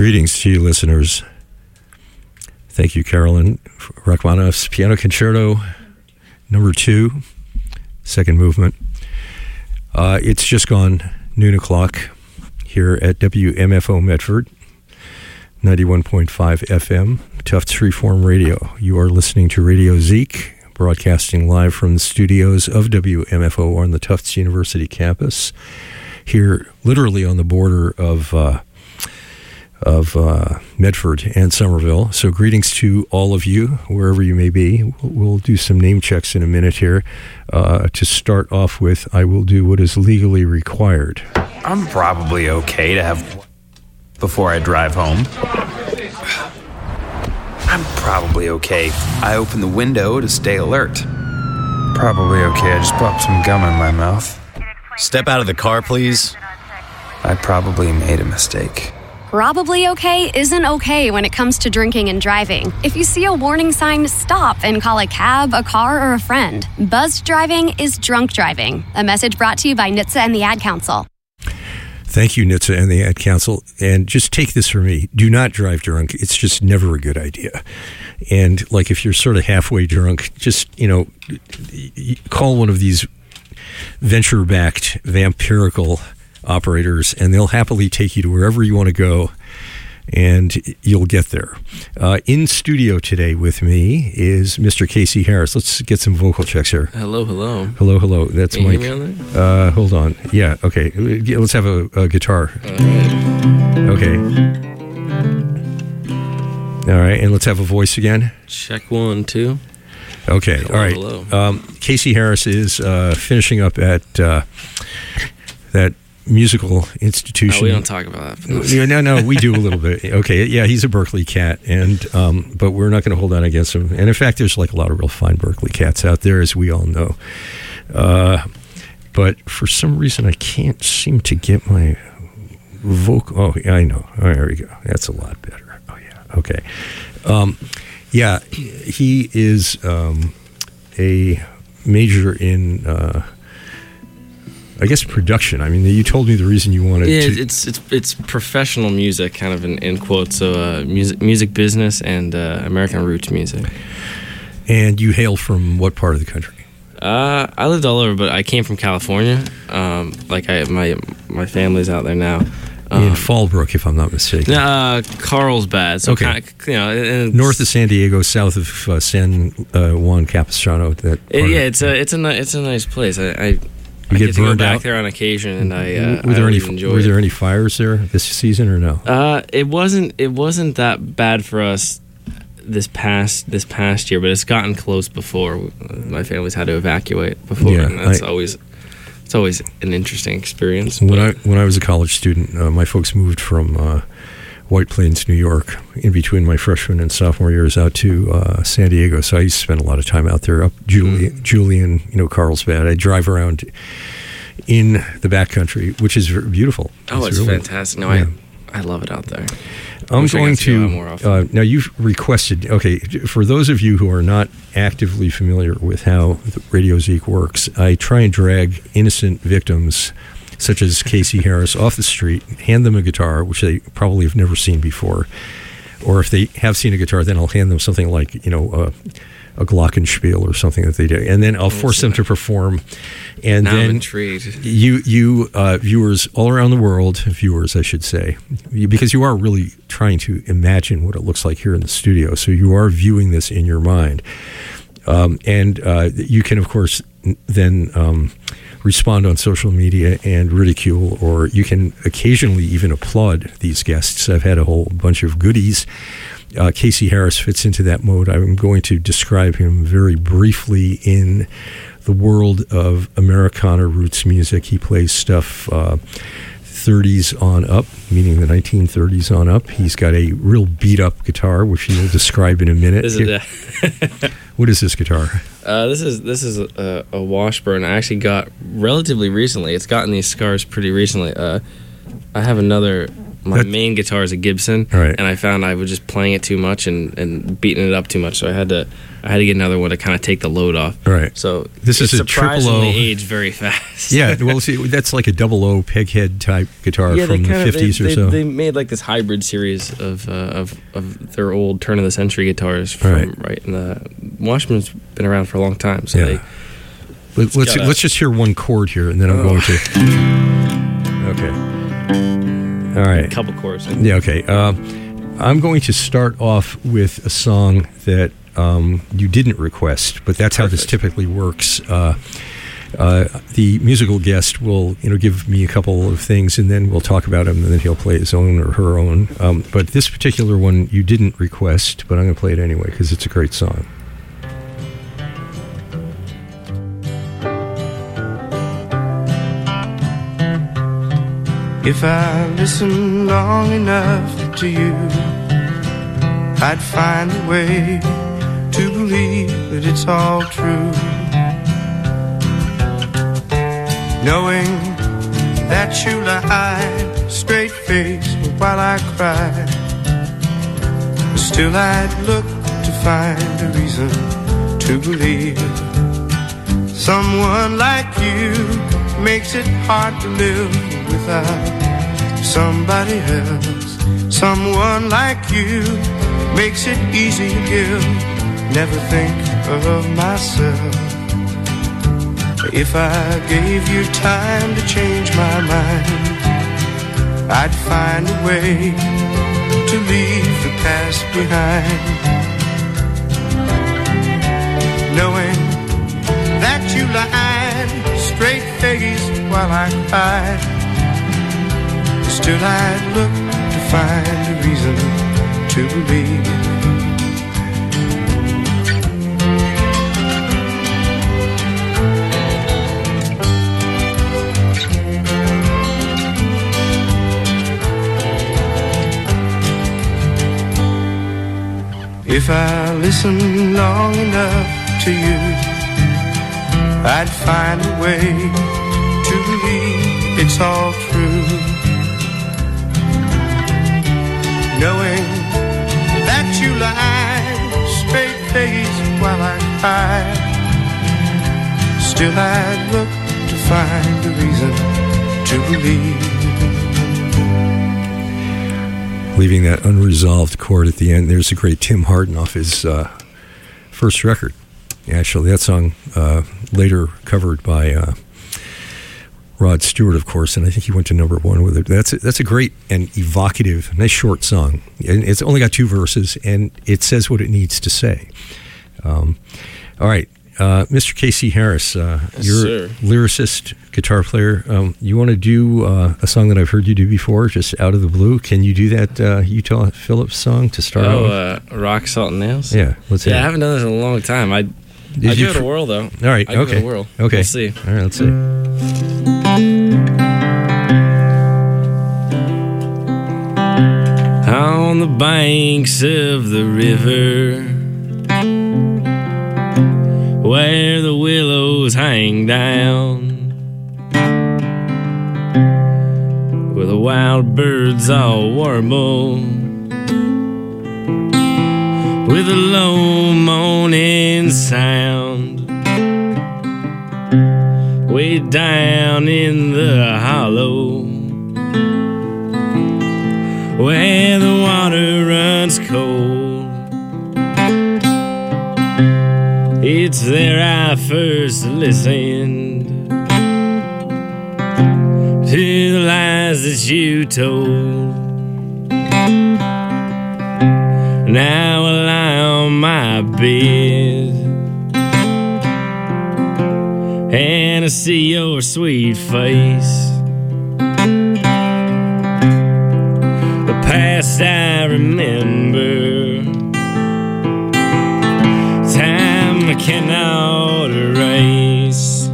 Greetings to you, listeners. Thank you, Carolyn. Rachmaninoff's Piano Concerto Number 2, second movement. It's just gone noon o'clock here at WMFO Medford, 91.5 FM, Tufts Freeform Radio. You are listening to Radio Zeke, broadcasting live from the studios of WMFO on the Tufts University campus, here literally on the border of Medford and Somerville. So greetings to all of you, wherever you may be. We'll do some name checks in a minute here. To start off with, I will do what is legally required. I'm probably okay to have before I drive home. I'm probably okay. I open the window to stay alert. Probably okay. I just popped some gum in my mouth. Step out of the car, please. I probably made a mistake. Probably okay isn't okay when it comes to drinking and driving. If you see a warning sign, stop and call a cab, a car, or a friend. Buzzed driving is drunk driving. A message brought to you by NHTSA and the Ad Council. Thank you, NHTSA and the Ad Council. And just take this from me. Do not drive drunk. It's just never a good idea. And like if you're sort of halfway drunk, just, call one of these venture-backed, vampirical operators, and they'll happily take you to wherever you want to go, and you'll get there. In studio today with me is Mr. Casey Harris. Let's get some vocal checks here. Hello. Hello. That's Can Mike. You hear me on there? Hold on. Yeah, okay. Let's have a guitar. All right. Okay. All right, and let's have a voice again. Check 1, 2. Okay, Hello, all right. hello. Casey Harris is finishing up at that musical institution. We don't talk about that. No, we do a little bit. Okay, yeah, he's a Berkeley cat, and but we're not going to hold on against him. And in fact, there's like a lot of real fine Berkeley cats out there, as we all know. But for some reason, I can't seem to get my vocal. Oh, yeah, I know. Oh, there we go. That's a lot better. Oh, yeah. Okay. Yeah, he is a major in. I guess production. I mean, you told me the reason you wanted to... it's professional music, kind of in quotes. So music business and American roots music. And you hail from what part of the country? I lived all over, but I came from California. My family's out there now. In Fallbrook, if I'm not mistaken. Carlsbad. So okay. Kind of, north of San Diego, south of San Juan Capistrano. It's a nice place. You get get to burned go back out there on occasion, and were enjoy there any fires there this season or no? It wasn't that bad for us this past year, but it's gotten close before. My family's had to evacuate before, and it's always an interesting experience. When I was a college student, my folks moved from White Plains, New York, in between my freshman and sophomore years out to San Diego. So I used to spend a lot of time out there, up Julian, Carlsbad. I drive around in the backcountry, which is very beautiful. It's really fantastic. No, yeah. I love it out there. I'm going to now you've requested, okay, for those of you who are not actively familiar with how Radio Zeke works, I try and drag innocent victims such as Casey Harris off the street, hand them a guitar, which they probably have never seen before, or if they have seen a guitar, then I'll hand them something like a glockenspiel or something that they do, and then I'll force them to perform. And now then I'm intrigued. You viewers all around the world, I should say, because you are really trying to imagine what it looks like here in the studio, so you are viewing this in your mind, and you can of course then respond on social media and ridicule, or you can occasionally even applaud these guests. I've had a whole bunch of goodies. Casey Harris fits into that mode. I'm going to describe him very briefly in the world of Americana roots music. He plays stuff 30s on up, meaning the 1930s on up. He's got a real beat-up guitar, which he will describe in a minute. What is this guitar? This is a Washburn I actually got relatively recently. It's gotten these scars pretty recently. I have another my main guitar is a Gibson, right. And I found I was just playing it too much and beating it up too much, so I had to get another one to kind of take the load off. Right. So this is a surprisingly triple O. aged very fast. Yeah. Well, see, that's like a double O peghead type guitar from the 50s or so. They made like this hybrid series of their old turn of the century guitars from right. And the Washburn's been around for a long time, so yeah. Let's just hear one chord here, and then I'm going to. Okay. All right. A couple chords. Yeah. Okay. I'm going to start off with a song that you didn't request, but that's how this typically works. The musical guest will, give me a couple of things, and then we'll talk about him, and then he'll play his own or her own. But this particular one you didn't request, but I'm going to play it anyway because it's a great song. If I listened long enough to you, I'd find a way to believe that it's all true. Knowing that you lie straight-faced while I cry, but still I'd look to find a reason to believe. Someone like you makes it hard to live without somebody else. Someone like you makes it easy to give, never think of myself. If I gave you time to change my mind, I'd find a way to leave the past behind. Knowing that you lied straight-faced while I cried, still I'd look to find a reason to believe. If I listened long enough to you, I'd find a way to believe it's all true. Knowing that you lied straight-faced while I cried, still I'd look to find a reason to believe. Leaving that unresolved chord at the end. There's a great Tim Hardin off his first record. Actually, that song later covered by Rod Stewart, of course, and I think he went to number one with it. That's a great and evocative, nice short song. And it's only got 2 verses, and it says what it needs to say. All right, Mr. K.C. Harris, you're a lyricist, guitar player. You want to do a song that I've heard you do before, just out of the blue? Can you do that Utah Phillips song to start off? Rock, Salt, and Nails? Yeah, let's hear it. I haven't done this in a long time. I'd give it a whirl, though. All right, I'd give it a whirl. Okay. We'll see. All right, let's see. On the banks of the river, where the willows hang down, where the wild birds all warble, with a low moaning sound, way down in the hollow, where the water runs cold. It's there I first listened to the lies that you told. Now I lie on my bed and I see your sweet face. The past I remember, time I cannot erase.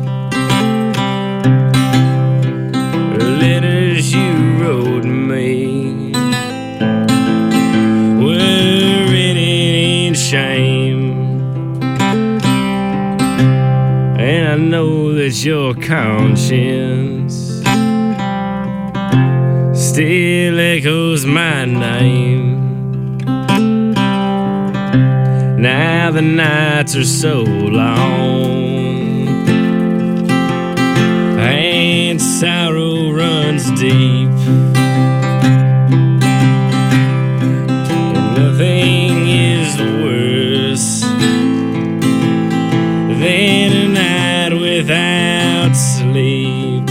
Letters you wrote me were written in shame, and I know that your conscience still echoes my name. Now the nights are so long, and sorrow runs deep, and nothing is worse than a night without sleep.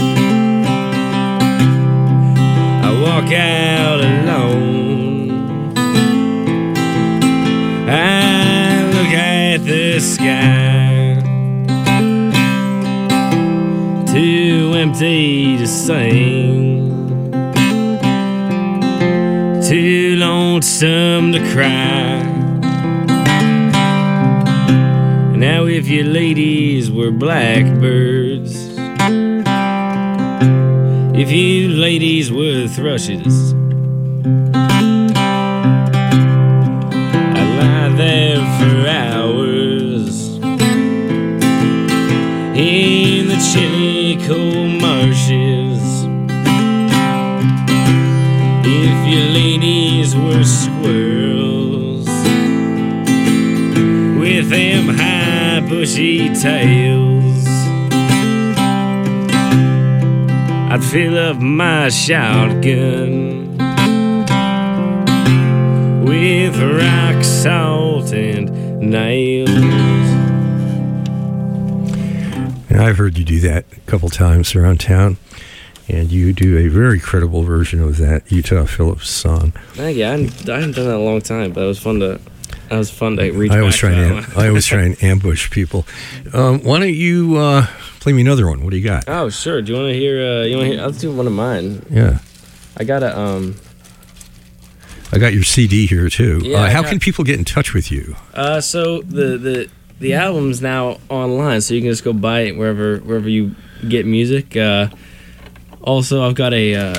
I walk out alone, I look at the sky, too empty to sing, too lonesome to cry. Now if you ladies were blackbirds, if you ladies were thrushes, I'd lie there for hours in the chilly cold marshes. If you ladies were squirrels with them high bushy tails, I'd fill up my shotgun with rock salt and nails. And I've heard you do that a couple times around town, and you do a very credible version of that Utah Phillips song. Thank you. I haven't done that in a long time, but it was fun to reach. I always try and ambush people. Why don't you play me another one? What do you got? Oh, sure. Do you want to hear? Let's do one of mine. Yeah. I got your CD here too. Yeah, how can people get in touch with you? So the album's now online, so you can just go buy it wherever you get music. Also, I've got an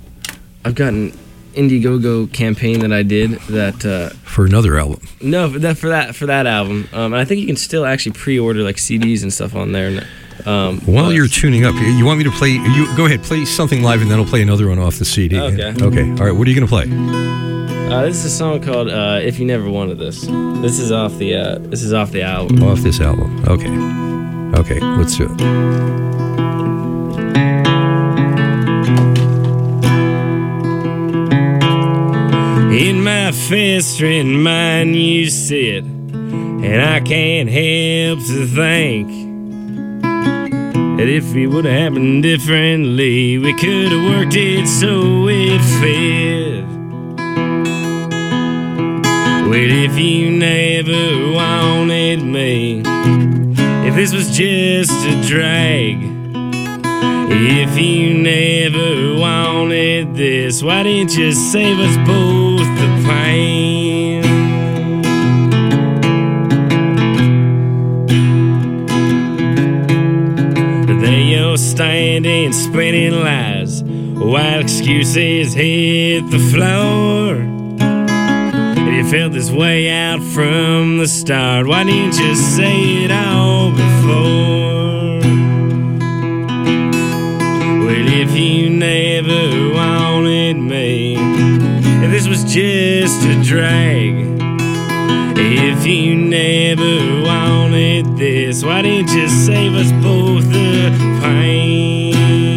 Indiegogo campaign that I did that for another album. No, for that album. And I think you can still actually pre-order like CDs and stuff on there. While you're tuning up, you want me to play? You go ahead, play something live, and then I'll play another one off the CD. Okay. Okay. All right. What are you going to play? This is a song called "If You Never Wanted This." This is off the album. Off this album. Okay. Okay. Let's do it. In my festering mind you sit, and I can't help to think that if it would have happened differently, we could have worked it so it fit. Well, if you never wanted me, if this was just a drag, if you never wanted this, why didn't you save us both the pain? But there you're standing, spinning lies, while excuses hit the floor. And you felt this way out from the start, why didn't you say it all before? If you never wanted me, if this was just a drag, if you never wanted this, why didn't you save us both the pain?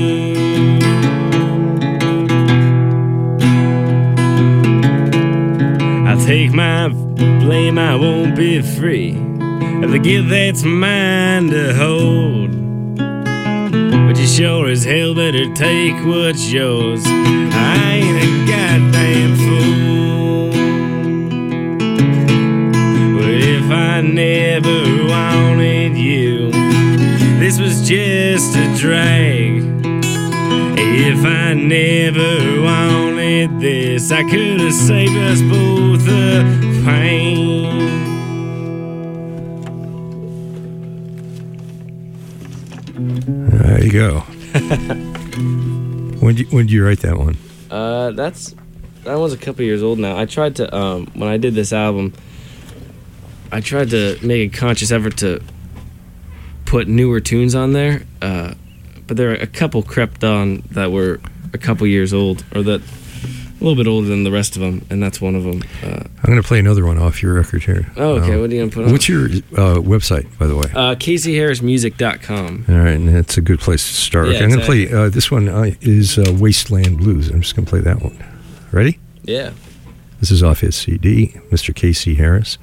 I'll take my blame, I won't be free of the gift that's mine to hold. But you sure as hell better take what's yours. I ain't a goddamn fool. But if I never wanted you, this was just a drag. If I never wanted this, I could have saved us both the pain. There you go. When did you write that one? That one's a couple years old now. I tried to when I did this album, I tried to make a conscious effort to put newer tunes on there, but there are a couple crept on that were a couple years old, or that a little bit older than the rest of them, and that's one of them. I'm going to play another one off your record here. Oh, okay. What are you going to put on? What's your website, by the way? CaseyHarrisMusic.com. All right, and that's a good place to start. Yeah, okay, I'm going to play this one is Wasteland Blues. I'm just going to play that one. Ready? Yeah. This is off his CD, Mr. Casey Harris.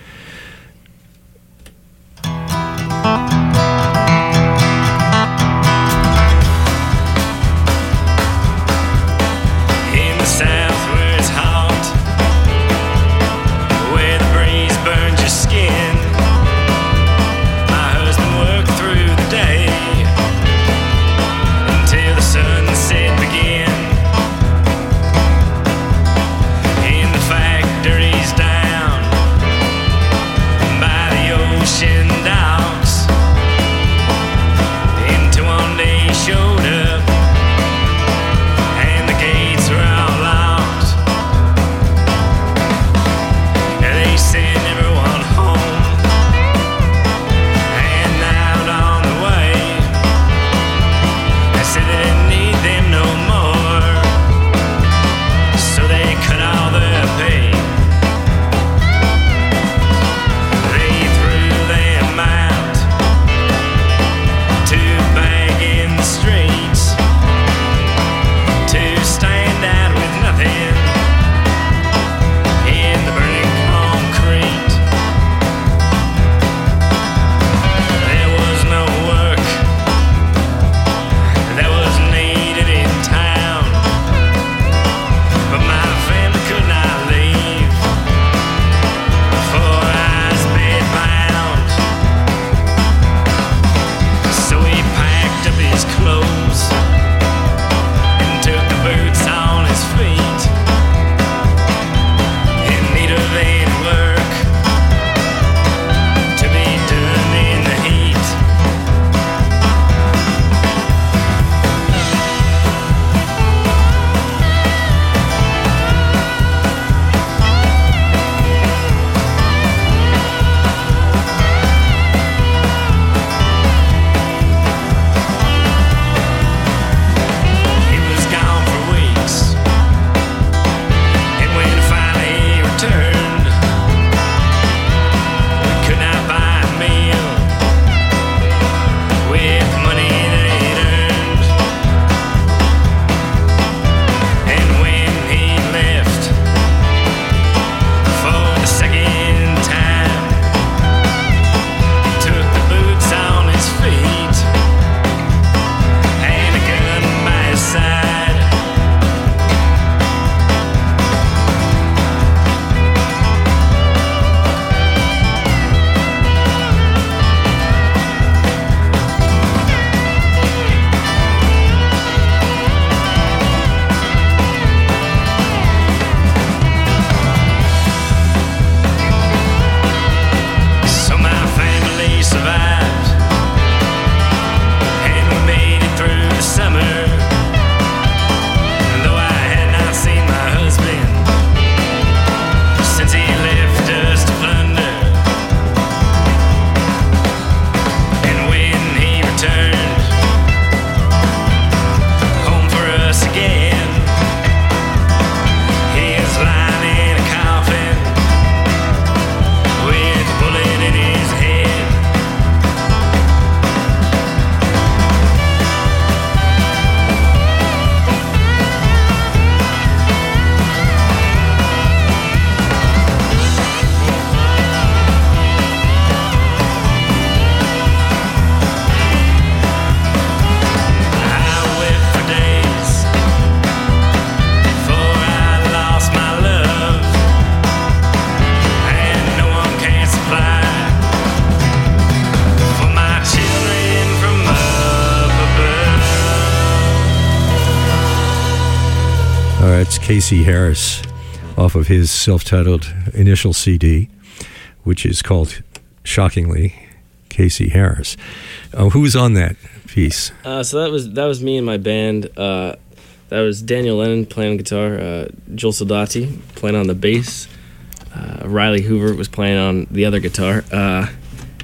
That's Casey Harris off of his self-titled initial CD, which is called, shockingly, Casey Harris. Who was on that piece? So that was me and my band. That was Daniel Lennon playing guitar, Joel Soldati playing on the bass, Riley Hoover was playing on the other guitar,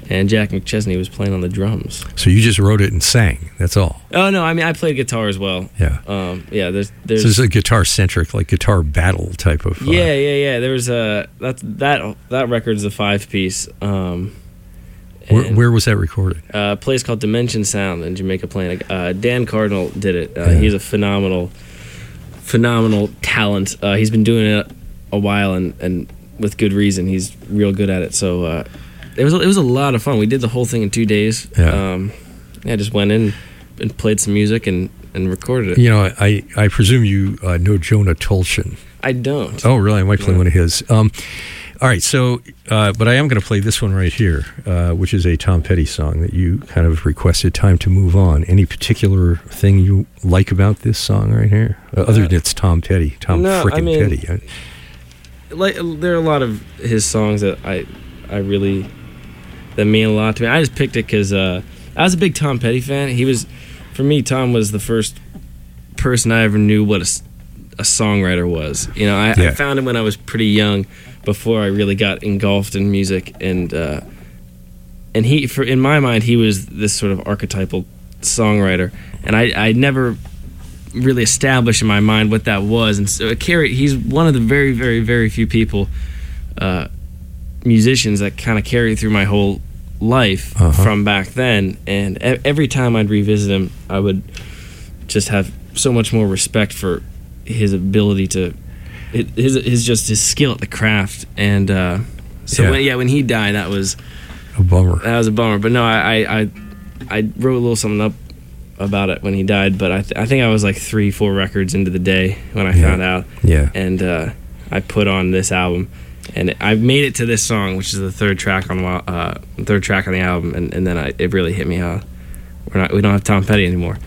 and Jack McChesney was playing on the drums. So you just wrote it and sang. That's all. Oh no, I mean I played guitar as well. Yeah. There's So it's a guitar centric, like guitar battle type of. Yeah. There was that record's a 5-piece. Where was that recorded? A place called Dimension Sound in Jamaica Plain. Dan Cardinal did it. He's a phenomenal talent. He's been doing it a while and with good reason. He's real good at it. So it was a lot of fun. We did the whole thing in 2 days. Yeah. Just went in and played some music and recorded it. You know, I presume you know Jonah Tolchin. I don't. Oh, really? I might play one of his. All right, so, but I am going to play this one right here, which is a Tom Petty song that you kind of requested, Time to Move On. Any particular thing you like about this song right here? Other than it's Tom Petty, Petty. Like, there are a lot of his songs that that mean a lot to me. I just picked it because I was a big Tom Petty fan. For me, Tom was the first person I ever knew what a songwriter was. You know, I found him when I was pretty young, before I really got engulfed in music, and in my mind, he was this sort of archetypal songwriter, and I never really established in my mind what that was. And so he's one of the very, very, very few people, musicians that kind of carried through my whole life from back then. And every time I'd revisit him, I would just have so much more respect for his ability to. His skill at the craft, and when he died, that was a bummer. That was a bummer. But no, I wrote a little something up about it when he died. But I think I was like 3-4 records into the day when I found out. Yeah, and I put on this album, and I made it to this song, which is the third track on the album, and then it really hit me how we don't have Tom Petty anymore.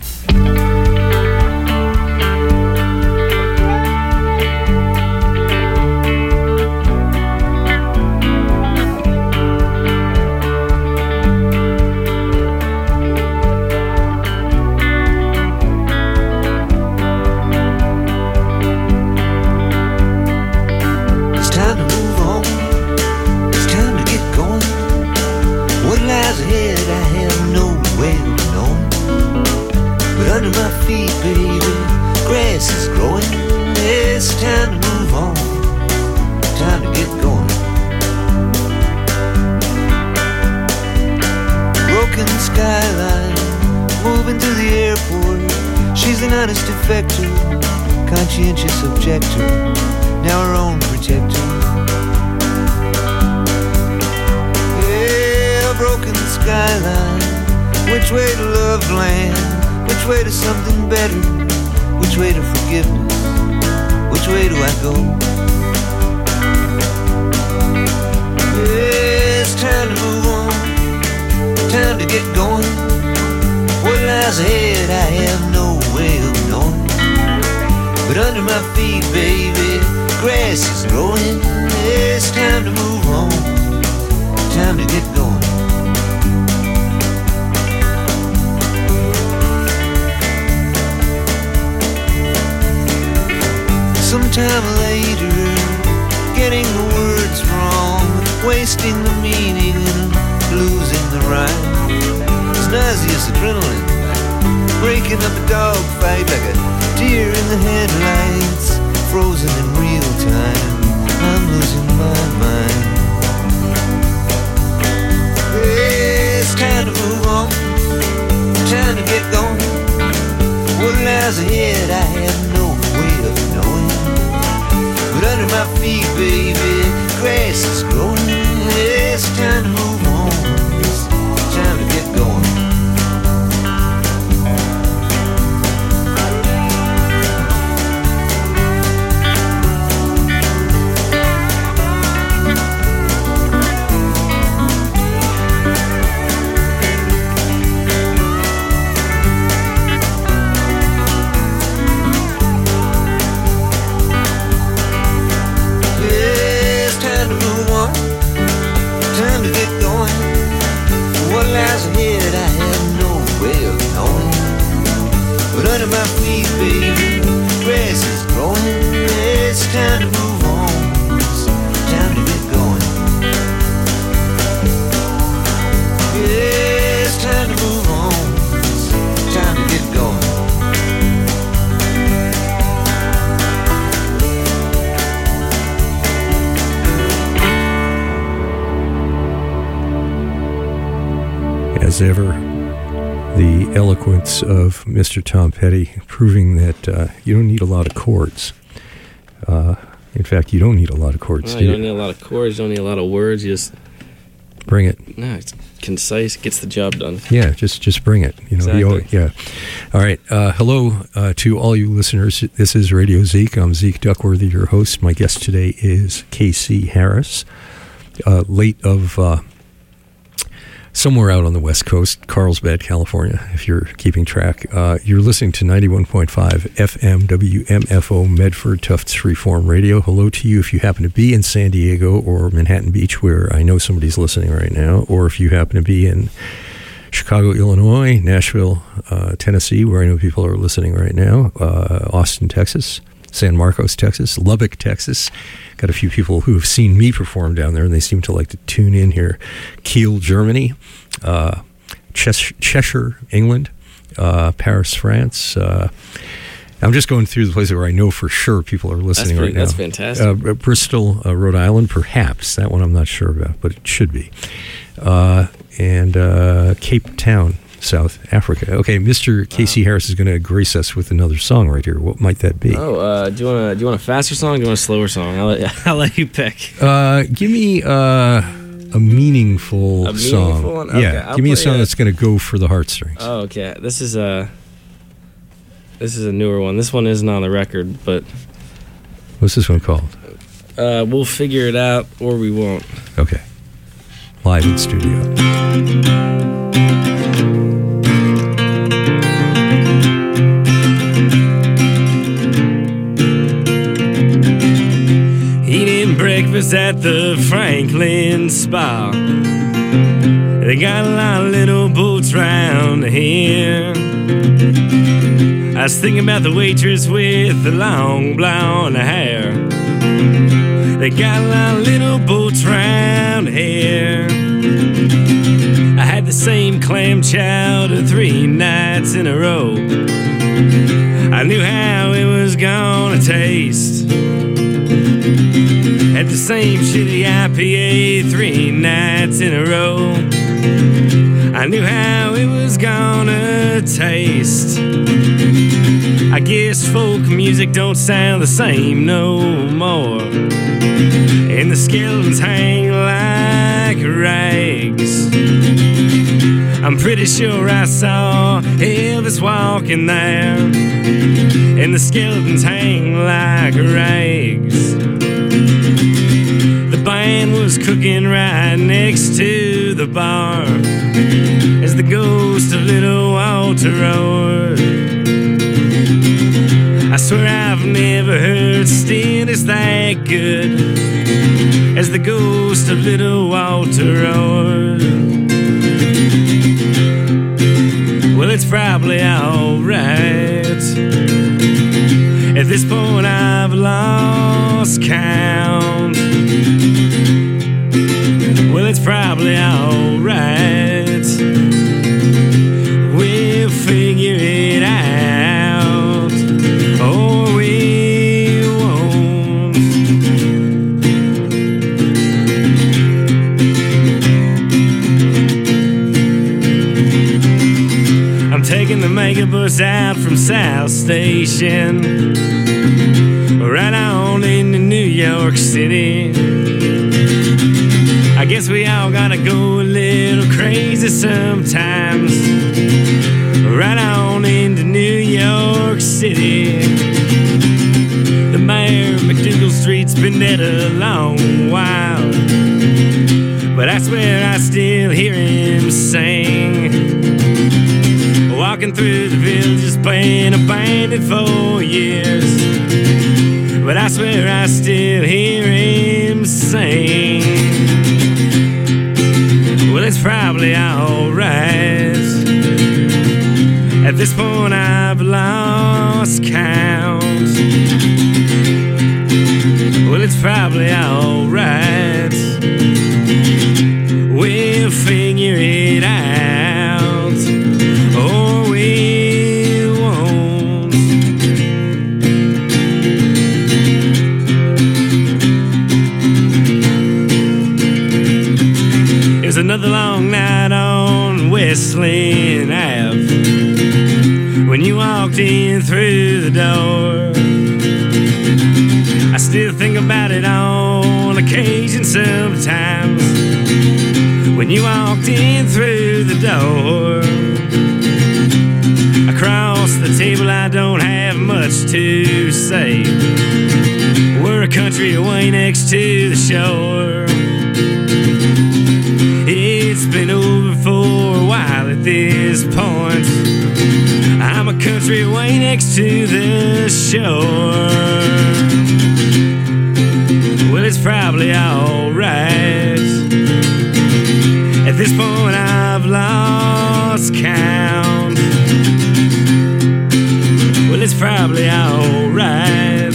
Conscientious objector, now her own protector. Yeah, broken skyline. Which way to love land? Which way to something better? Which way to forgiveness? Which way do I go? Yeah, it's time to move on. Time to get going. What lies ahead I have no way of knowing. But under my feet, baby, grass is growing. It's time to move on. Time to get going. Sometime later, getting the words wrong, wasting the meaning and losing the rhyme. It's nauseous adrenaline, breaking up a dogfight like a deer in the headlights, frozen in real time. I'm losing my mind. It's time to move on, time to get going. What lies ahead I have no way of knowing. But under my feet, baby, grass is growing. It's time to move on, it's time to get going. Time to get going. as ever, the eloquence of Mr. Tom Petty, proving that you don't need a lot of chords. In fact, you don't need a lot of chords. No, you don't need a lot of chords. You don't need a lot of words. You just bring it. No, it's concise. Gets the job done. Yeah, just bring it. You know. Exactly. Yeah. All right. Hello to all you listeners. This is Radio Zeke. I'm Zeke Duckworthy, your host. My guest today is K.C. Harris, late of somewhere out on the West Coast, Carlsbad, California, if you're keeping track. You're listening to 91.5 FM WMFO Medford Tufts Freeform Radio. Hello to you if you happen to be in San Diego or Manhattan Beach, where I know somebody's listening right now, or if you happen to be in Chicago, Illinois, Nashville, Tennessee, where I know people are listening right now, Austin, Texas, San Marcos, Texas, Lubbock, Texas. Got a few people who have seen me perform down there, and they seem to like to tune in here. Kiel, Germany, Cheshire, England, Paris, France. I'm just going through the places where I know for sure people are listening right now. That's fantastic. Bristol, Rhode Island, perhaps. That one I'm not sure about, but it should be. And Cape Town, South Africa. Okay, Mr. K.C. Harris is going to grace us with another song right here. What might that be? Oh, do you want a faster song? Or do you want a slower song? I'll let you pick. Give me a meaningful song. One? Okay, yeah, give me a song that's going to go for the heartstrings. Oh, okay. This is a newer one. This one isn't on the record, but what's this one called? We'll figure it out, or we won't. Okay. Live in studio. Breakfast at the Franklin Spa. They got a lot of little boats round here. I was thinking about the waitress with the long blonde hair. They got a lot of little boats round here. I had the same clam chowder 3 nights in a row. I knew how it was gonna taste. Had the same shitty IPA 3 nights in a row. I knew how it was gonna taste. I guess folk music don't sound the same no more, and the skeletons hang like rags. I'm pretty sure I saw Elvis walking there, and the skeletons hang like rags. The band was cooking right next to the bar as the ghost of little Walter roared. I swear I've never heard stillness that good as the ghost of little Walter roared. Well, it's probably alright. At this point I've lost count. Well, it's probably alright. We'll figure it out, or we won't. I'm taking the megabus out from South Station, right on into New York City. I guess we all gotta go a little crazy sometimes, right on into New York City. The Mayor McDougal Street's been dead a long while, but I swear I still hear him sing. Walking through the villages playing a bandit for years, but I swear I still hear him sing. Well, it's probably alright. At this point I've lost count. Well, it's probably alright. We'll figure it out, or we won't. It was another long night on Westland Ave when you walked in through the door. I still think about it on occasion sometimes when you walked in through the door. Across the table I don't have much to say. We're a country away next to the shore. It's been over for a while at this point. I'm a country away next to the shore. Well, it's probably alright. At this point I've lost count. Well, it's probably alright.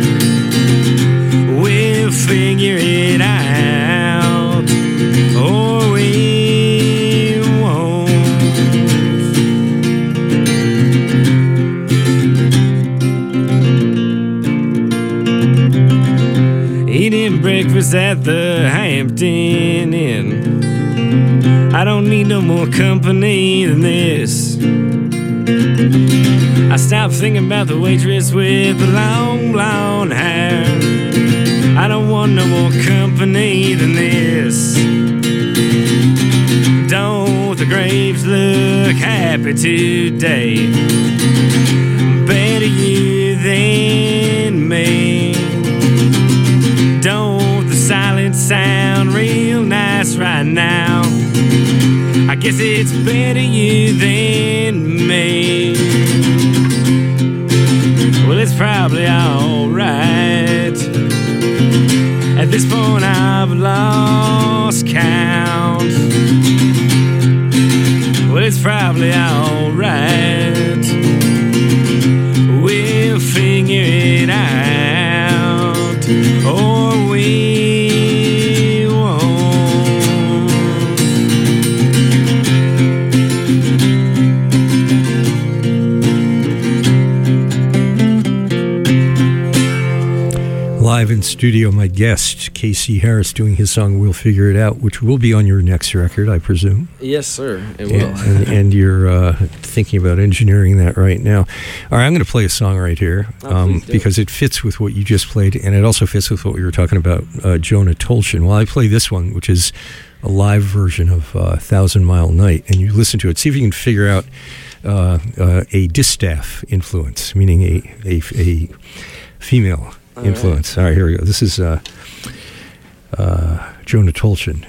We'll figure it out, or we won't. Eating breakfast at the Hampton Inn. I don't need no more company than this. I stopped thinking about the waitress with the long blonde hair. I don't want no more company than this. Don't the grapes look happy today? Better you than me. Don't the silence sound real nice right now? I guess it's better you than me. Well, it's probably alright. At this point I've lost count. Well, it's probably alright. We'll figure it out, or we won't. Live in studio, my guest, Casey Harris, doing his song We'll Figure It Out, which will be on your next record, I presume. Yes, sir, it will. And you're thinking about engineering that right now. All right, I'm going to play a song right here because it fits with what you just played, and it also fits with what we were talking about, Jonah Tolchin. Well, I play this one, which is a live version of 1,000 Mile Night, and you listen to it. See if you can figure out a distaff influence, meaning a female influence. All right, here we go. This is Jonah Tolchin.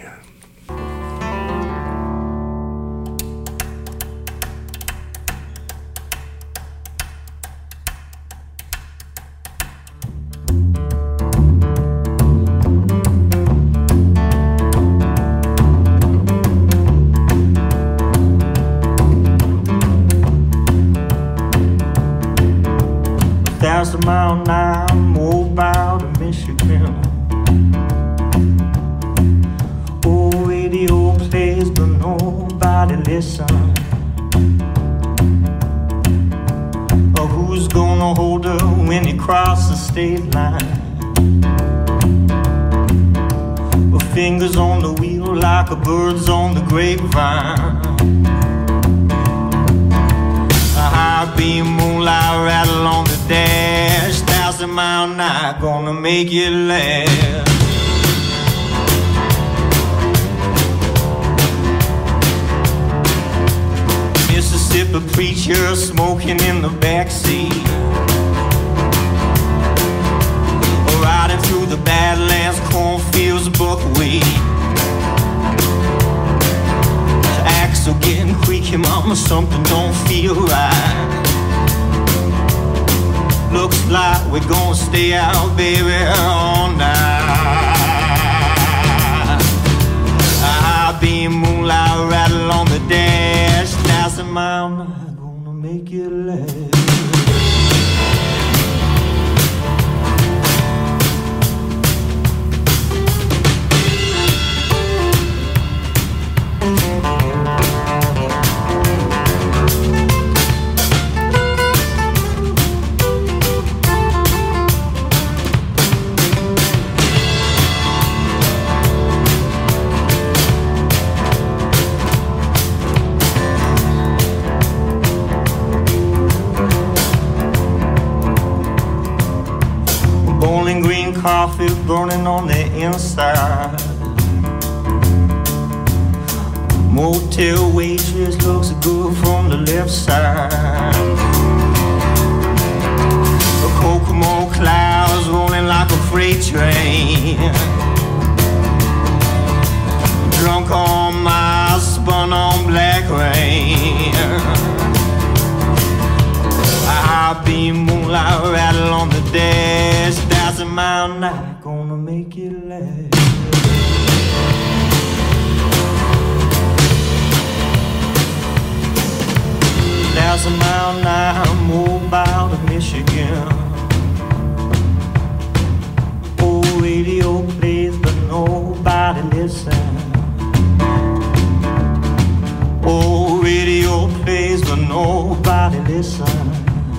Mile 9, mobile to Michigan. Oh, radio plays, but nobody listens. Oh, who's gonna hold her when you cross the state line? With fingers on the wheel like a bird's on the grapevine. A high beam moonlight rattle on the dash. 1,000 mile night gonna make you laugh. Mississippi preacher smoking in the backseat, riding through the Badlands, cornfields, buckwheat. Axle getting creaky, mama, something don't feel right. Looks like we're gonna stay out, baby, all night. A high beam moonlight rattle on the dash. 1,000 mile night gonna make you laugh. coffee burning on the inside. Motel waitress looks good from the left side. Kokomo clouds rolling like a freight train. Drunk on my spun on black rain. High beam moonlight rattle on the dash. 1,000-mile night gonna make it last. 1,000-mile night, Mobile to Michigan. Old radio plays but nobody listens. Old radio plays but nobody listens.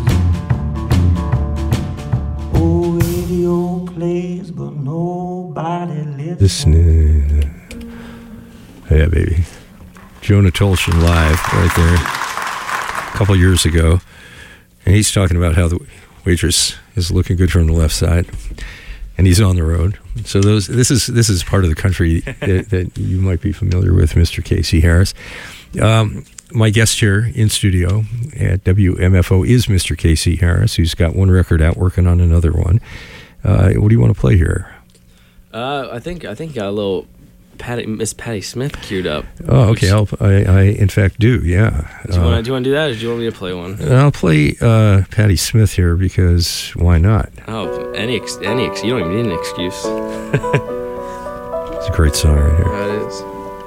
Old radio plays but nobody listens. Yeah, baby. Jonah Tolshin live right there. A couple years ago, and he's talking about how the waitress is looking good from the left side, and he's on the road. So this is part of the country that you might be familiar with, Mr. Casey Harris. My guest here in studio at WMFO is Mr. Casey Harris, who's got one record out, working on another one. What do you want to play here? I think got a little Miss Patti Smith queued up. Oh, okay. I in fact do. Yeah. Do you want to do that, or do you want me to play one? I'll play Patti Smith here because why not? Oh, any you don't even need an excuse. It's a great song right here. That is.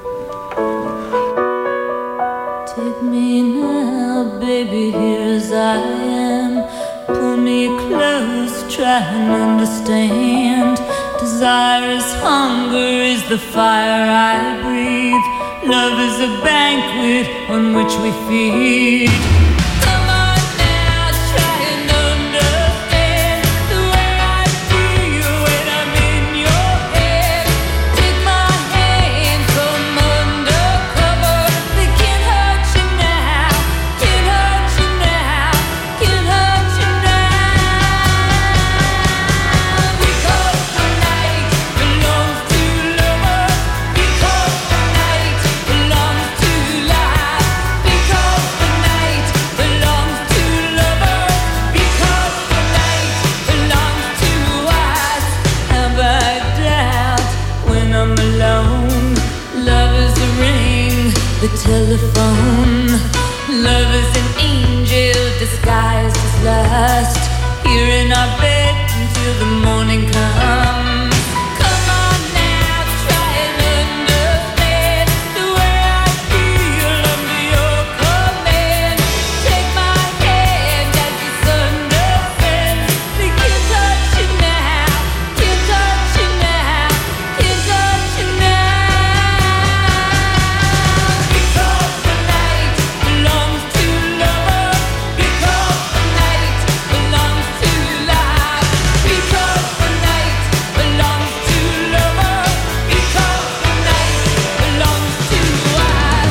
Take me now, baby, here as I am. Pull me close, try and understand. Desire is hunger, is the fire I breathe. Love is a banquet on which we feed. Come on now, try and understand the way I feel when I'm in your head. Take my hand, come undercover. They can't hurt you now, can't hurt you now, can't hurt you now. Because the night belongs to lovers. Because the night belongs to life. Because the night belongs to lovers. Because the night belongs to us. Have I doubt when I'm alone? Love is a ring, the telephone. Love is an angel disguised as lust. Here in our bed until the morning comes. Come on now, try and understand the way I feel under your command. Take my hand as the sun descends. They can't touch you now, can't touch you now, can't touch you now. Because the night belongs to lovers. Because the night belongs to life. Because the night belongs to lovers. Because the night belongs to us.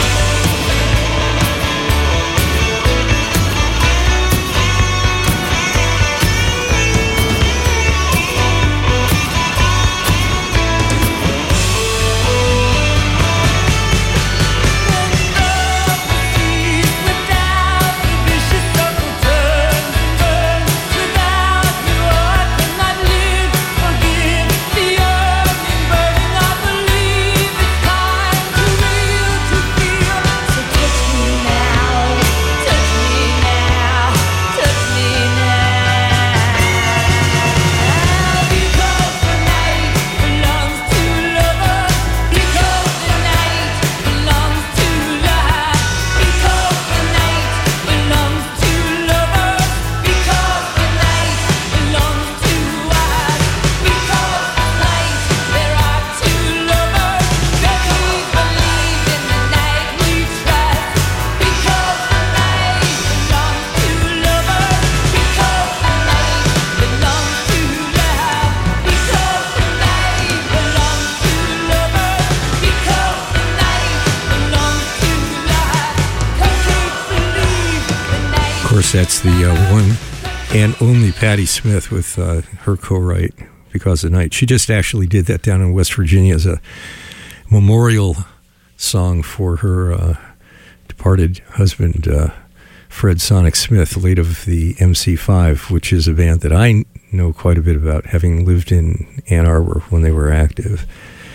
Without the vicious circle turns and burns. Without your heart can I live, forgive the yearning burning. I believe it's time to real to feel. So touch me now, touch me now, touch me now. Because the night belongs to lovers. Because the night belongs to life. Because the night belongs to lovers. Because the night belongs to us. Because tonight there are two lovers. That we believe in the night we trust. Because the night belongs to lovers. Because the night belongs to love. Because the night belongs to lovers. Because the night belongs to love. Complete believe the night. Of course, that's the one and only Patti Smith with her co-write Because of the Night. She just actually did that down in West Virginia as a memorial song for her departed husband, Fred Sonic Smith, late of the MC5, which is a band that I know quite a bit about, having lived in Ann Arbor when they were active.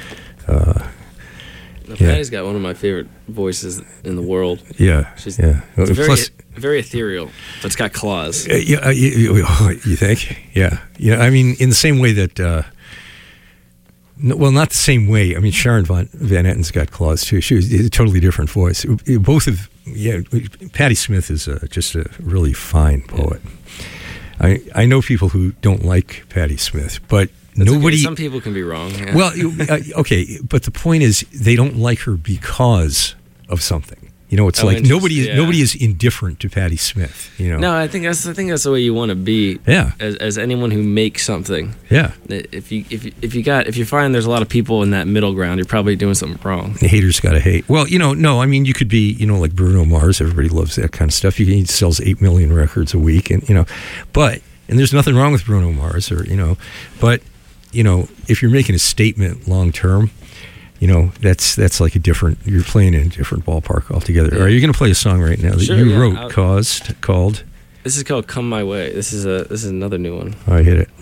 Patty's got one of my favorite voices in the world. Yeah, She's yeah. It's very ethereal, but it's got claws. You think? Yeah. I mean, in the same way that... well, not the same way. I mean, Sharon Van Etten's got claws too. She was a totally different voice. Both of, Patti Smith is just a really fine poet. Yeah. I know people who don't like Patti Smith, but nobody. Okay. Some people can be wrong. Yeah. Well, okay, but the point is, they don't like her because of something. It's like nobody is indifferent to Patti Smith. No, I think that's the way you want to be. Yeah. As anyone who makes something. Yeah. If you find there's a lot of people in that middle ground, you're probably doing something wrong. The haters gotta hate. Well, no, I mean, you could be, like Bruno Mars. Everybody loves that kind of stuff. He sells 8 million records a week, and and there's nothing wrong with Bruno Mars, but if you're making a statement long term. That's like you're playing in a different ballpark altogether. Yeah. Are you going to play a song right now that you wrote called? This is called Come My Way. This is another new one. All right, hit it.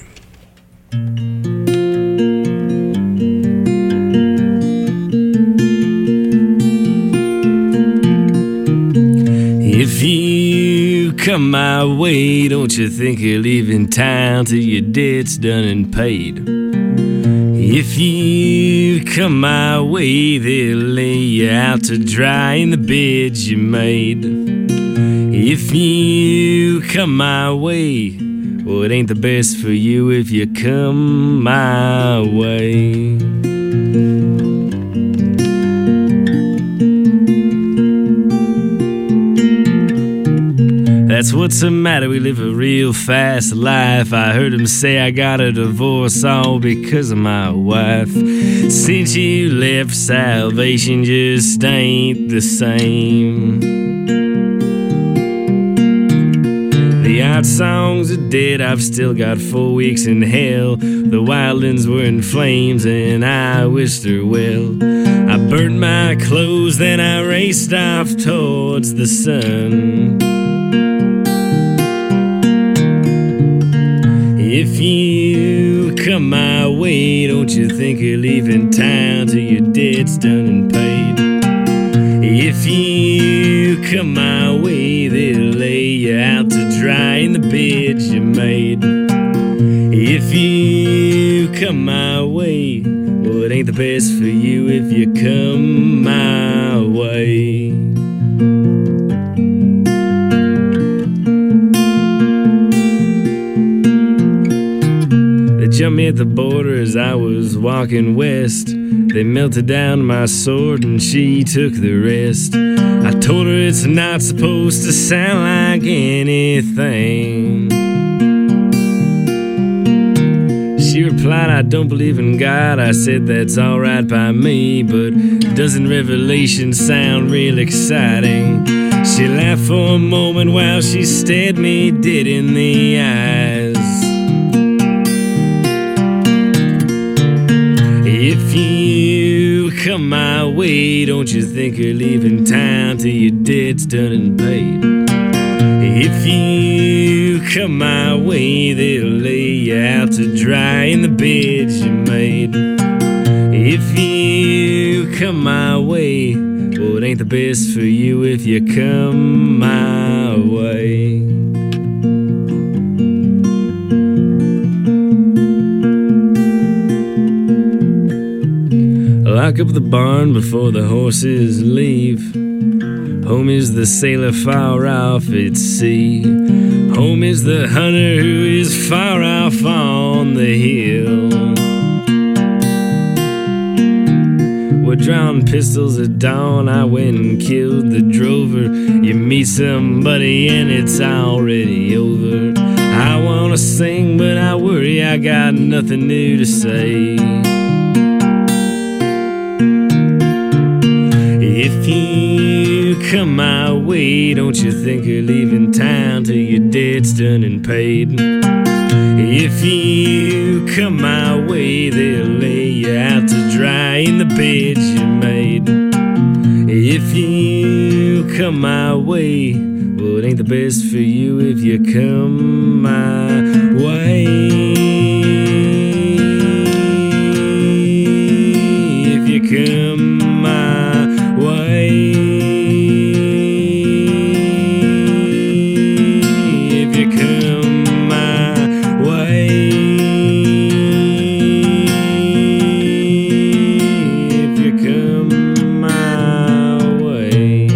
If you come my way, don't you think you're leaving town till your debt's done and paid? If you come my way, they'll lay you out to dry in the bed you made. If you come my way, well, it ain't the best for you if you come my way. That's what's the matter, we live a real fast life. I heard him say I got a divorce all because of my wife. Since you left, salvation just ain't the same. The art songs are dead, I've still got 4 weeks in hell. The wildlands were in flames and I wished her well. I burned my clothes, then I raced off towards the sun. If you come my way, don't you think you're leaving town till your debt's done and paid? If you come my way, they'll lay you out to dry in the bed you made. If you come my way, well, it ain't the best for you if you come my way. Jumped me at the border as I was walking west. They melted down my sword and she took the rest. I told her it's not supposed to sound like anything. She replied, I don't believe in God. I said that's alright by me, but doesn't Revelation sound real exciting? She laughed for a moment while she stared me dead in the eyes. If you come my way, don't you think you're leaving town till your debt's done and paid? If you come my way, they'll lay you out to dry in the bed you made. If you come my way, well, it ain't the best for you if you come my way. Lock up the barn before the horses leave. Home is the sailor far off at sea. Home is the hunter who is far off on the hill. We're drawing pistols at dawn. I went and killed the drover. You meet somebody and it's already over. I wanna sing but I worry I got nothing new to say. If you you come my way, don't you think of leaving town till your debt's done and paid. If you come my way, they'll lay you out to dry in the bed you made. If you come my way, well, it ain't the best for you if you come my way. If you come my way. If you come my way. If you come my way.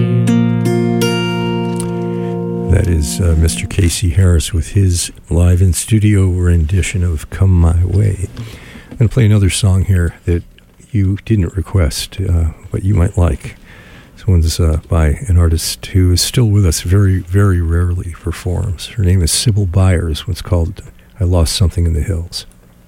That is Mr. Casey Harris with his live in studio rendition of Come My Way. I'm going to play another song here that you didn't request, but you might like. This one's by an artist who is still with us, very, very rarely performs. Her name is Sybil Byers. What's called I Lost Something in the Hills.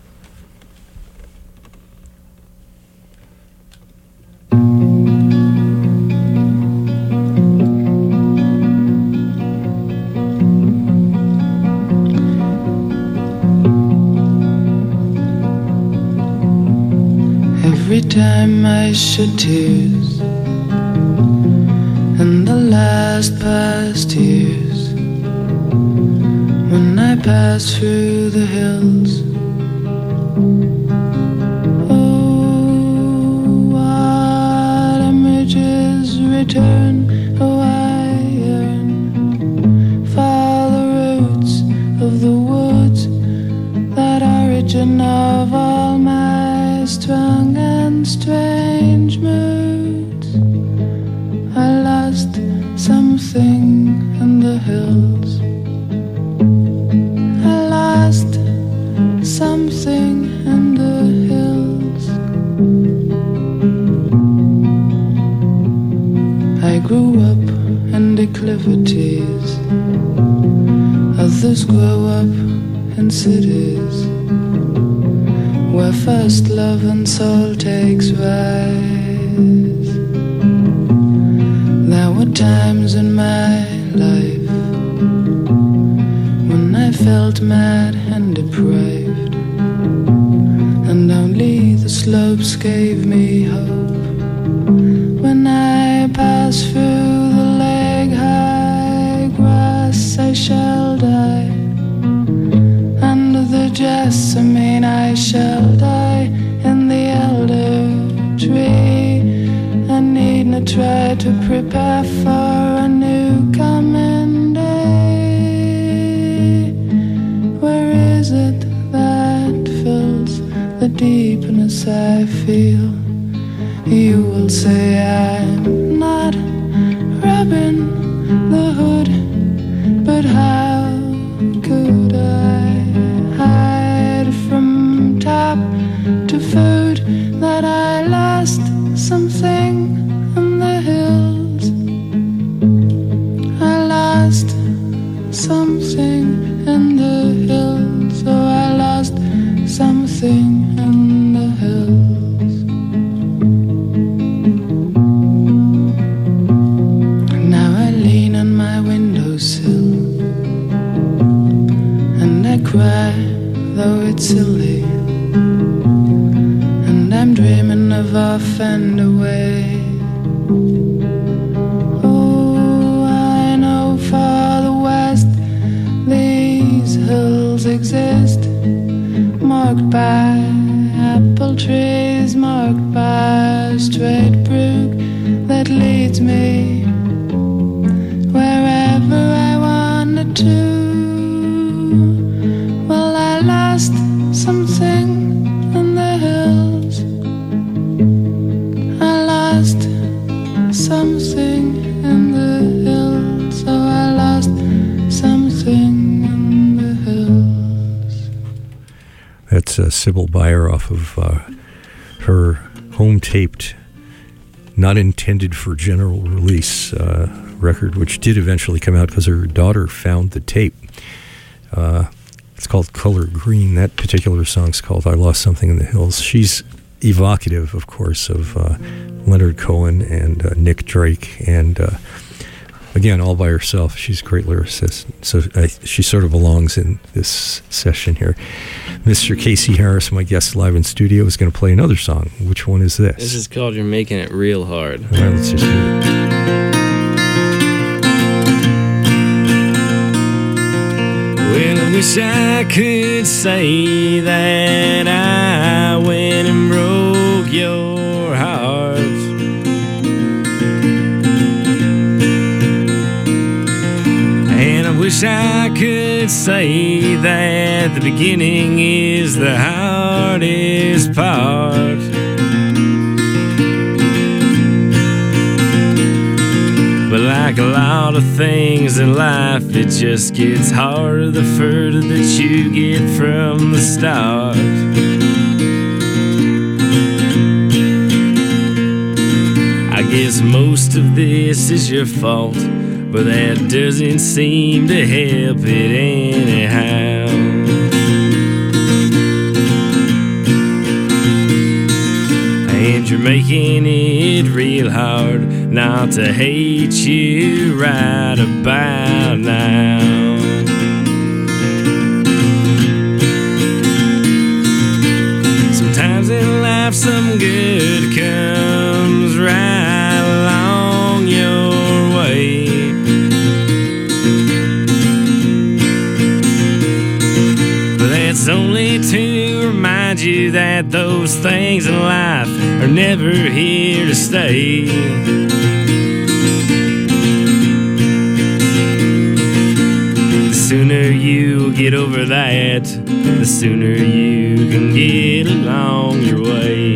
Every time I shed tears in the last past years, when I pass through the hills, oh, what images return. Oh, I yearn for the roots of the woods, that origin of all my strong and strange moods. I lost something in the hills. I lost something in the hills. I grew up in declivities, others grow up in cities, where first love and soul takes rise. There were times in my life when I felt mad and deprived, and only the slopes gave me hope. When I pass through the leg-high grass, I shall die. Under the jessamine I shall die. In the elder tree I need not try to prepare for a new coming day. Where is it that fills the deepness I feel? You will say I'm not Robin the Hood, but how could I hide from top to food that I lost something in the hills? I lost something in the hills. Oh, I lost something in the hills. Now I lean on my windowsill and I cry, though it's silly, and I'm dreaming of off and away. Oh, I know for the west these hills exist, marked by apple trees, marked by a straight brook that leads me wherever I wanted to. Well, I lost something in the hills. I lost something in the hills. Oh, I lost something in the hills. That's Sybil Byers off of her home-taped, not intended for general release record, which did eventually come out because her daughter found the tape. It's called Color Green. That particular song's called I Lost Something in the Hills. She's evocative, of course, of Leonard Cohen and Nick Drake, and again, all by herself. She's a great lyricist, so she sort of belongs in this session here. Mr. Casey Harris, my guest live in studio, is going to play another song. Which one is this? This is called "You're Making It Real Hard." All right, let's just do it. Well, I wish I could say that I went and broke your heart. And I wish I could say that the beginning is the hardest part. But like a lot of things in life, it just gets harder the further that you get from the start. I guess most of this is your fault, but that doesn't seem to help it anyhow. And you're making it real hard not to hate you right about now. Sometimes in life some good comes right along your way. But that's only to remind you that those things in life are never here to stay. The sooner you get over that, the sooner you can get along your way.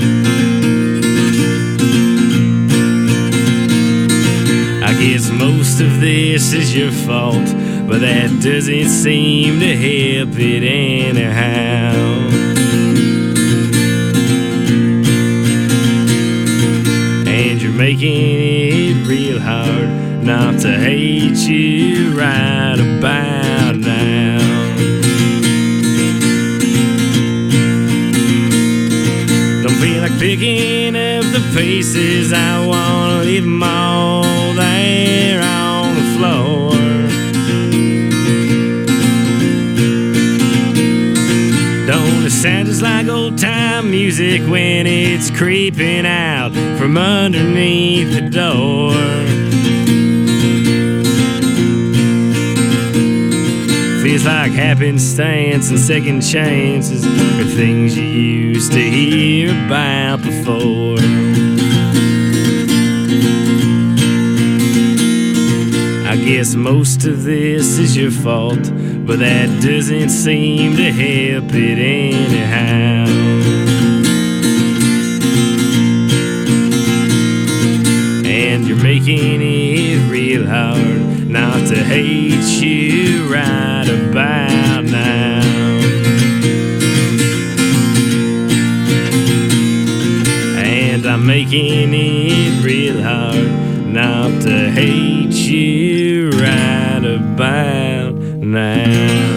I guess most of this is your fault, but that doesn't seem to help it anyhow. And you're making it real hard not to hate you right about now. Don't feel like picking up the pieces, I wanna leave them all there on the floor. Don't it sound just like old time music when it's creeping out from underneath the door? Feels like happenstance and second chances are things you used to hear about before. I guess most of this is your fault, but that doesn't seem to help it anyhow. And you're making it real hard not to hate you right about now. And I'm making it real hard not to hate you right about now.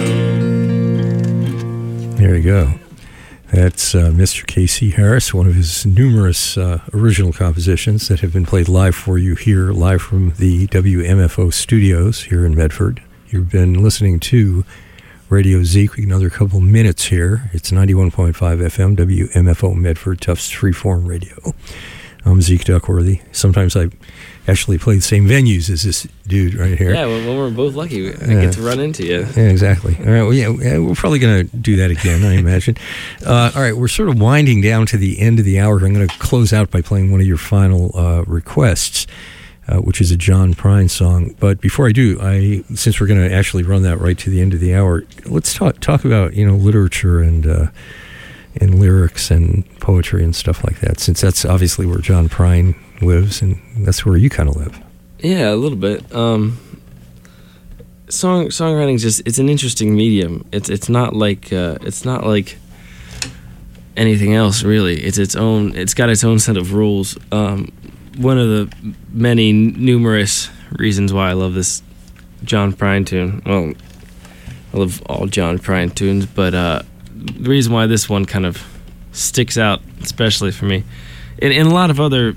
There you go. That's Mr. Casey Harris, one of his numerous original compositions that have been played live for you here, live from the WMFO studios here in Medford. You've been listening to Radio Zeke. Another couple minutes here. It's 91.5 FM, WMFO Medford, Tufts Freeform Radio. I'm Zeke Duckworthy. Sometimes I actually play the same venues as this dude right here. Yeah, when we're both lucky, I get to run into you. Yeah, exactly. All right, well, yeah, we're probably going to do that again, I imagine. All right, we're sort of winding down to the end of the hour. I'm going to close out by playing one of your final requests, which is a John Prine song. But before I do, since we're going to actually run that right to the end of the hour, let's talk about literature and lyrics and poetry and stuff like that, since that's obviously where John Prine lives, and that's where you kind of live. Yeah, a little bit. Songwriting it's an interesting medium. It's not like anything else really. It's got its own set of rules. One of the many numerous reasons why I love this John Prine tune. Well, I love all John Prine tunes, but the reason why this one kind of sticks out, especially for me. In a lot of other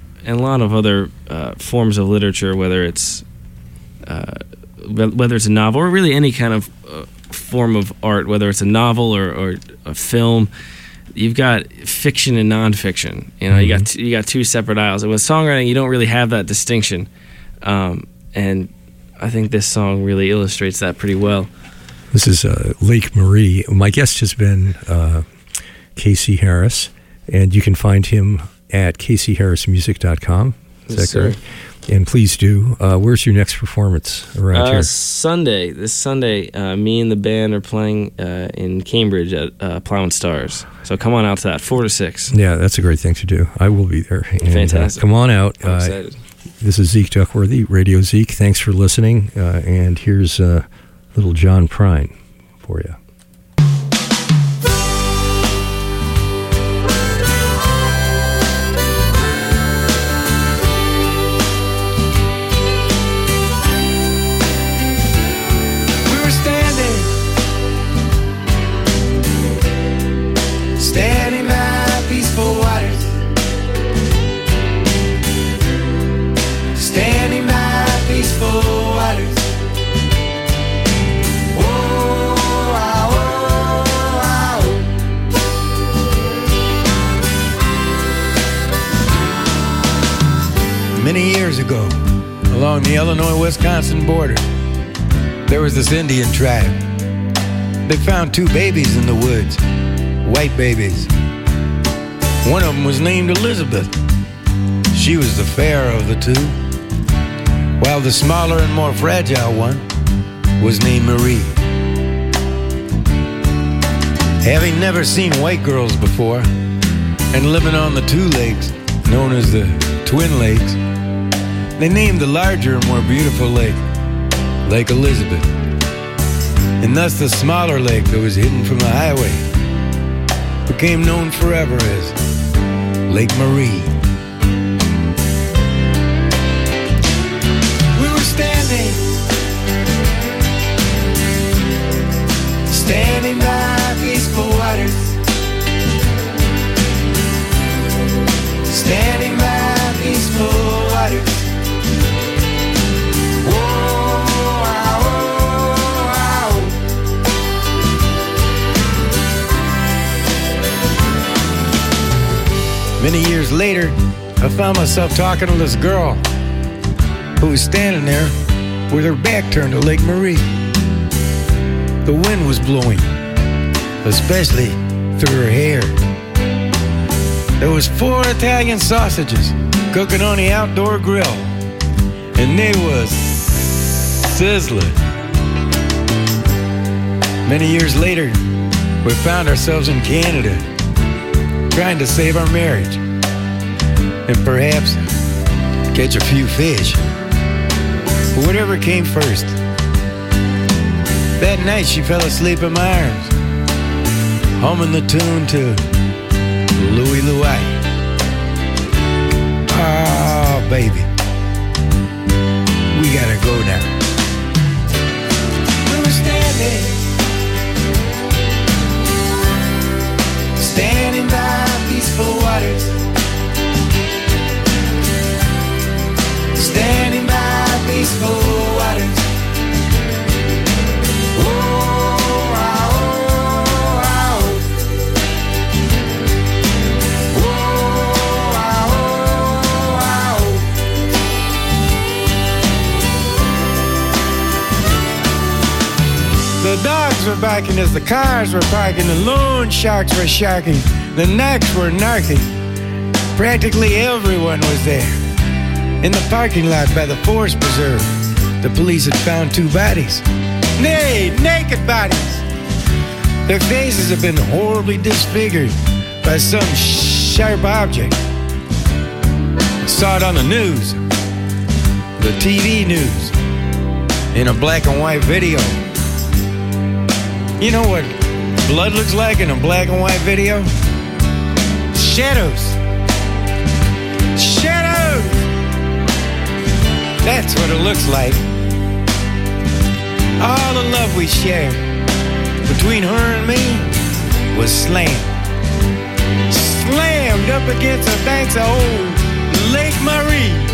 forms of literature, whether it's a novel or really any kind of form of art, whether it's a novel or a film, you've got fiction and nonfiction. You know, you got two separate aisles. And with songwriting, you don't really have that distinction. And I think this song really illustrates that pretty well. This is Lake Marie. My guest has been Casey Harris, and you can find him at caseyharrismusic.com. Is that correct? And please do. Where's your next performance around here? This Sunday, me and the band are playing in Cambridge at Plowing Stars. So come on out to that, 4 to 6. Yeah, that's a great thing to do. I will be there. And, fantastic. Come on out. I'm excited. This is Zeke Duckworthy, Radio Zeke. Thanks for listening. And here's little John Prine for you. Standing by peaceful waters, standing by peaceful waters. Oh, oh, oh. Many years ago, along the Illinois-Wisconsin border, there was this Indian tribe. They found 2 babies in the woods. White babies. One of them was named Elizabeth. She was the fairer of the 2, while the smaller and more fragile one was named Marie. Having never seen white girls before, and living on the 2 lakes, known as the Twin Lakes, they named the larger and more beautiful lake, Lake Elizabeth. And thus the smaller lake that was hidden from the highway became known forever as Lake Marie. We were standing by peaceful waters, standing by peaceful waters. Many years later, I found myself talking to this girl who was standing there with her back turned to Lake Marie. The wind was blowing, especially through her hair. There was 4 Italian sausages cooking on the outdoor grill, and they was sizzling. Many years later, we found ourselves in Canada, trying to save our marriage and perhaps catch a few fish. But whatever came first, that night she fell asleep in my arms, humming the tune to Louie Louie. Oh, baby, we gotta go now. We were standing by peaceful waters, standing by peaceful waters. Oh, oh, oh, oh, oh, oh. The dogs were barking as the cars were parking, the loan sharks were sharking, the knacks were narking. Practically everyone was there. In the parking lot by the Forest Preserve, the police had found 2 bodies. Nay, naked bodies. Their faces had been horribly disfigured by some sharp object. I saw it on the news, the TV news, in a black and white video. You know what blood looks like in a black and white video? Shadows. Shadows! That's what it looks like. All the love we shared between her and me was slammed. jammed up against the banks of old Lake Marie.